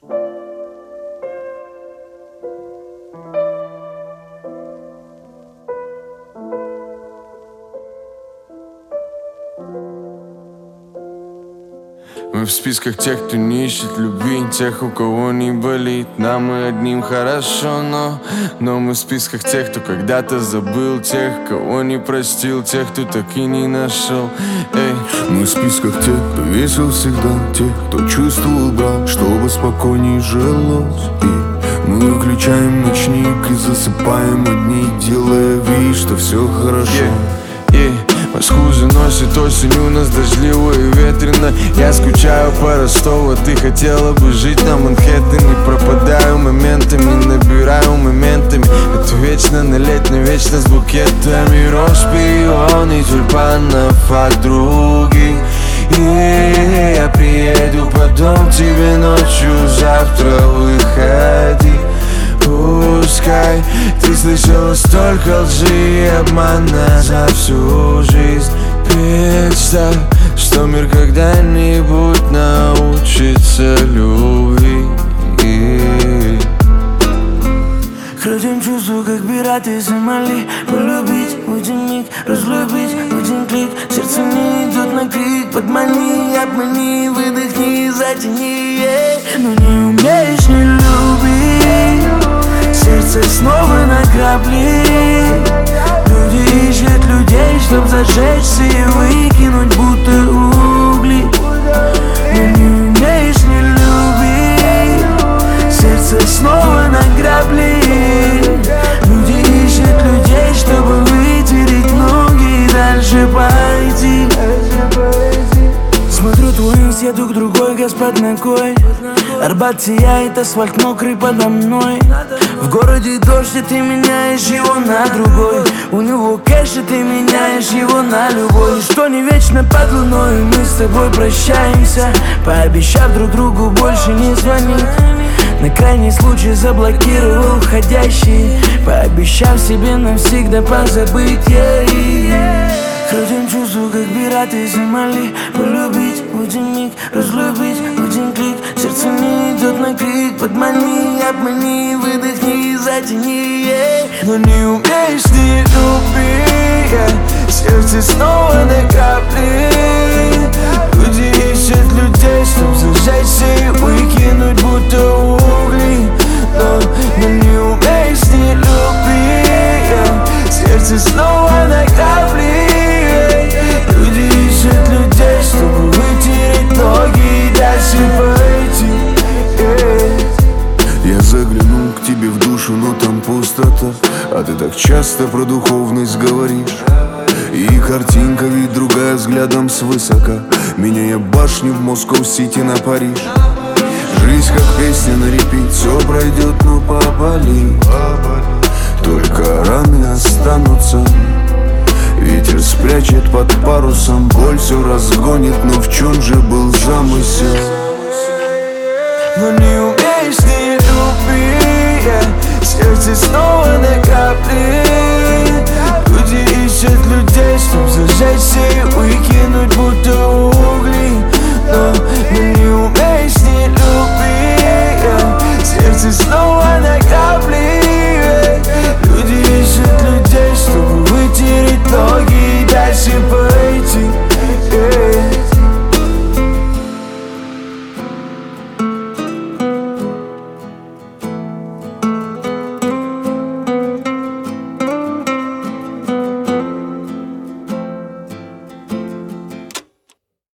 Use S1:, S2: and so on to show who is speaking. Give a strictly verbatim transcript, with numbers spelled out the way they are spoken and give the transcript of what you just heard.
S1: Мы в списках тех, кто не ищет любви, тех, у кого не болит. Нам и одним хорошо, но Но мы в списках тех, кто когда-то забыл, тех, кого не простил, тех, кто так и не нашел. Эй.
S2: Мы в списках тех, кто весел всегда, тех, кто чувствовал брат, чтобы спокойней жилось. И мы выключаем ночник и засыпаем одни, делая вид, что все хорошо.
S1: yeah. Yeah. Москву заносит осень, у нас дождливо и ветрено. Я скучаю по Ростову, ты хотела бы жить на Манхэттене. Пропадаю моментами, набираю моментами. Это вечно налетно, вечно с букетами роз, пионы, тюльпанов от других. И я приеду потом тебе ночью, завтра выходи. Пускай ты слышала столько лжи и обмана за всю жизнь. Представь, что мир когда-нибудь научится любви.
S3: Крутим чувства, как пираты Сомали. Полюбить в один миг, разлюбить в один клик. Сердце не идет на крик, подмани, обмани, выдохни, затяни, yeah. Но не умеешь не любить, сердце снова на грабли. Люди ищут людей, чтоб зажечься и выкинуть будто угли. Но не умеешь не любить, сердце снова на грабли. Люди ищут людей, чтобы вытереть ноги и дальше пойти. Смотрю твой инст, еду к другой, господ ногой. Арбат сияет, асфальт мокрый подо мной. В городе дождь, и ты меняешь его на другой. У него кэш, и ты меняешь его на любой. Что не вечно под луной, мы с тобой прощаемся, пообещав друг другу больше не звонить. На крайний случай заблокировал входящий, пообещав себе навсегда позабыть, yeah. Крутим чувства, как пираты Сомали. Полюбить в один миг, разлюбить в один клик. Сердце не идет на крик, подмани, обмани, выдохни, затяни, yeah.
S1: Но не умеешь не любить, yeah. Сердце снова на капли. Люди ищут людей, чтоб зажечься и выкинуть будто угли. Но, но не умеешь не любить, yeah. Сердце снова на капли. Люди ищут людей, чтобы вытереть ноги и дальше пойти, yeah.
S2: Я заглянул к тебе в душу, но там пустота. А ты так часто про духовность говоришь. И картинка ведь другая, взглядом свысока, меняя башню в Москва-Сити на Париж. Жизнь как песня на репит, все пройдет, но поболит. Только раны останутся. Ветер спрячет под парусом, боль все разгонит, но в чем же был замысел?
S1: Но не умеешь не любить, yeah. Сердце снова на капли. Люди ищут людей, чтоб зажечься и выкинуть будто угли. Но, но